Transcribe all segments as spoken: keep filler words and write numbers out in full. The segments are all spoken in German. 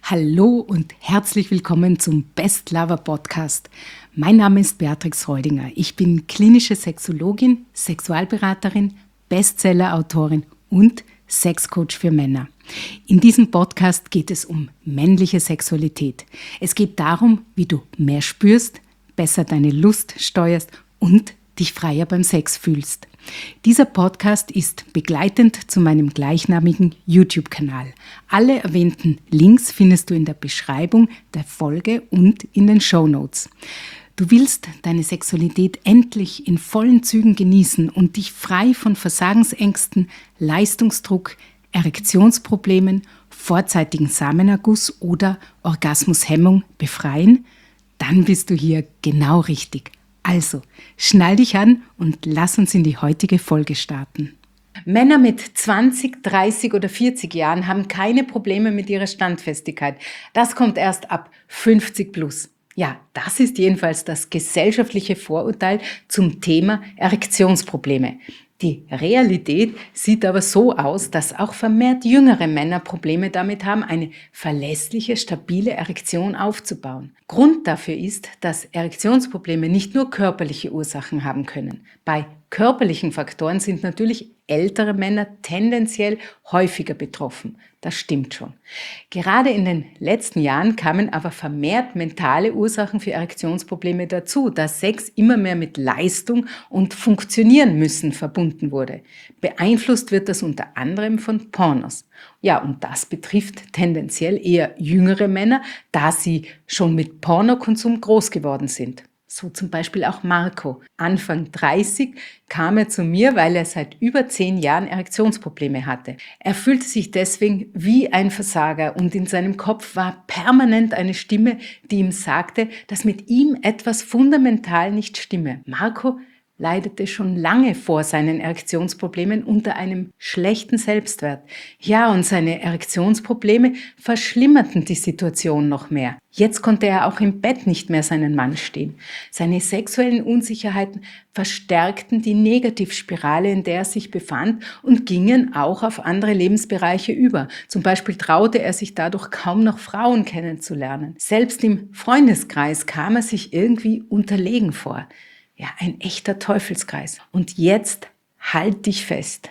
Hallo und herzlich willkommen zum Best Lover Podcast. Mein Name ist Beatrix Reudinger. Ich bin klinische Sexologin, Sexualberaterin, Bestseller-Autorin und Sexcoach für Männer. In diesem Podcast geht es um männliche Sexualität. Es geht darum, wie du mehr spürst, besser deine Lust steuerst und dich freier beim Sex fühlst. Dieser Podcast ist begleitend zu meinem gleichnamigen YouTube-Kanal. Alle erwähnten Links findest du in der Beschreibung der Folge und in den Shownotes. Du willst deine Sexualität endlich in vollen Zügen genießen und dich frei von Versagensängsten, Leistungsdruck, Erektionsproblemen, vorzeitigen Samenerguss oder Orgasmushemmung befreien? Dann bist du hier genau richtig. Also, schnall dich an und lass uns in die heutige Folge starten. Männer mit zwanzig, dreißig oder vierzig Jahren haben keine Probleme mit ihrer Standfestigkeit. Das kommt erst ab fünfzig plus. Ja, das ist jedenfalls das gesellschaftliche Vorurteil zum Thema Erektionsprobleme. Die Realität sieht aber so aus, dass auch vermehrt jüngere Männer Probleme damit haben, eine verlässliche, stabile Erektion aufzubauen. Grund dafür ist, dass Erektionsprobleme nicht nur körperliche Ursachen haben können. Bei körperlichen Faktoren sind natürlich ältere Männer tendenziell häufiger betroffen. Das stimmt schon. Gerade in den letzten Jahren kamen aber vermehrt mentale Ursachen für Erektionsprobleme dazu, da Sex immer mehr mit Leistung und Funktionieren müssen verbunden wurde. Beeinflusst wird das unter anderem von Pornos. Ja, und das betrifft tendenziell eher jüngere Männer, da sie schon mit Pornokonsum groß geworden sind. So zum Beispiel auch Marco. Anfang dreißig kam er zu mir, weil er seit über zehn Jahren Erektionsprobleme hatte. Er fühlte sich deswegen wie ein Versager und in seinem Kopf war permanent eine Stimme, die ihm sagte, dass mit ihm etwas fundamental nicht stimme. Marco leidete schon lange vor seinen Erektionsproblemen unter einem schlechten Selbstwert. Ja, und seine Erektionsprobleme verschlimmerten die Situation noch mehr. Jetzt konnte er auch im Bett nicht mehr seinen Mann stehen. Seine sexuellen Unsicherheiten verstärkten die Negativspirale, in der er sich befand und gingen auch auf andere Lebensbereiche über. Zum Beispiel traute er sich dadurch kaum noch Frauen kennenzulernen. Selbst im Freundeskreis kam er sich irgendwie unterlegen vor. Ja, ein echter Teufelskreis. Und jetzt halt dich fest.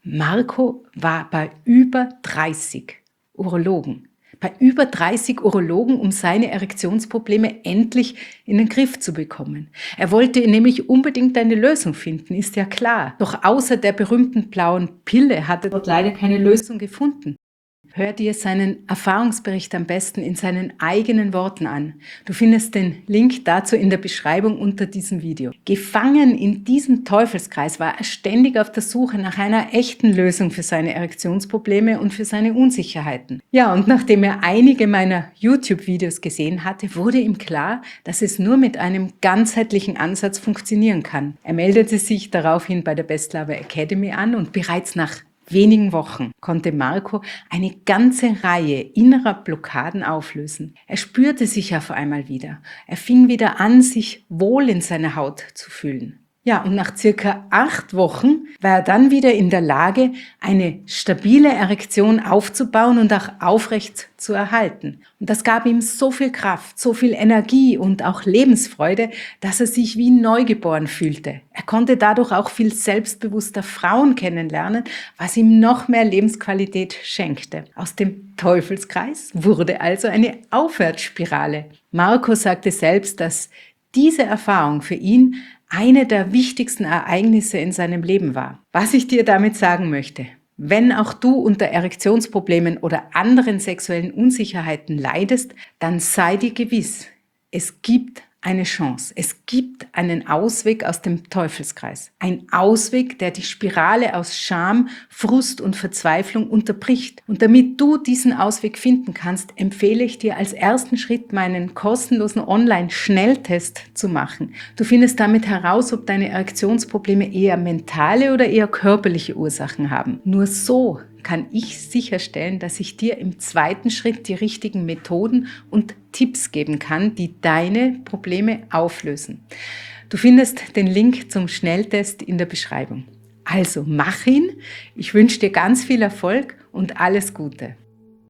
Marco war bei über dreißig Urologen. Bei über dreißig Urologen, um seine Erektionsprobleme endlich in den Griff zu bekommen. Er wollte nämlich unbedingt eine Lösung finden, ist ja klar. Doch außer der berühmten blauen Pille hat er dort leider keine Lösung gefunden. Hör dir seinen Erfahrungsbericht am besten in seinen eigenen Worten an. Du findest den Link dazu in der Beschreibung unter diesem Video. Gefangen in diesem Teufelskreis war er ständig auf der Suche nach einer echten Lösung für seine Erektionsprobleme und für seine Unsicherheiten. Ja, und nachdem er einige meiner YouTube-Videos gesehen hatte, wurde ihm klar, dass es nur mit einem ganzheitlichen Ansatz funktionieren kann. Er meldete sich daraufhin bei der Best Lover Academy an und bereits nach wenigen Wochen konnte Marco eine ganze Reihe innerer Blockaden auflösen. Er spürte sich auf einmal wieder. Er fing wieder an, sich wohl in seiner Haut zu fühlen. Ja, und nach circa acht Wochen war er dann wieder in der Lage, eine stabile Erektion aufzubauen und auch aufrecht zu erhalten. Und das gab ihm so viel Kraft, so viel Energie und auch Lebensfreude, dass er sich wie neugeboren fühlte. Er konnte dadurch auch viel selbstbewusster Frauen kennenlernen, was ihm noch mehr Lebensqualität schenkte. Aus dem Teufelskreis wurde also eine Aufwärtsspirale. Marco sagte selbst, dass diese Erfahrung für ihn eine der wichtigsten Ereignisse in seinem Leben war. Was ich dir damit sagen möchte: Wenn auch du unter Erektionsproblemen oder anderen sexuellen Unsicherheiten leidest, dann sei dir gewiss, es gibt eine Chance. Es gibt einen Ausweg aus dem Teufelskreis. Ein Ausweg, der die Spirale aus Scham, Frust und Verzweiflung unterbricht. Und damit du diesen Ausweg finden kannst, empfehle ich dir als ersten Schritt, meinen kostenlosen Online-Schnelltest zu machen. Du findest damit heraus, ob deine Erektionsprobleme eher mentale oder eher körperliche Ursachen haben. Nur so kann ich sicherstellen, dass ich dir im zweiten Schritt die richtigen Methoden und Tipps geben kann, die deine Probleme auflösen. Du findest den Link zum Schnelltest in der Beschreibung. Also mach ihn. Ich wünsche dir ganz viel Erfolg und alles Gute.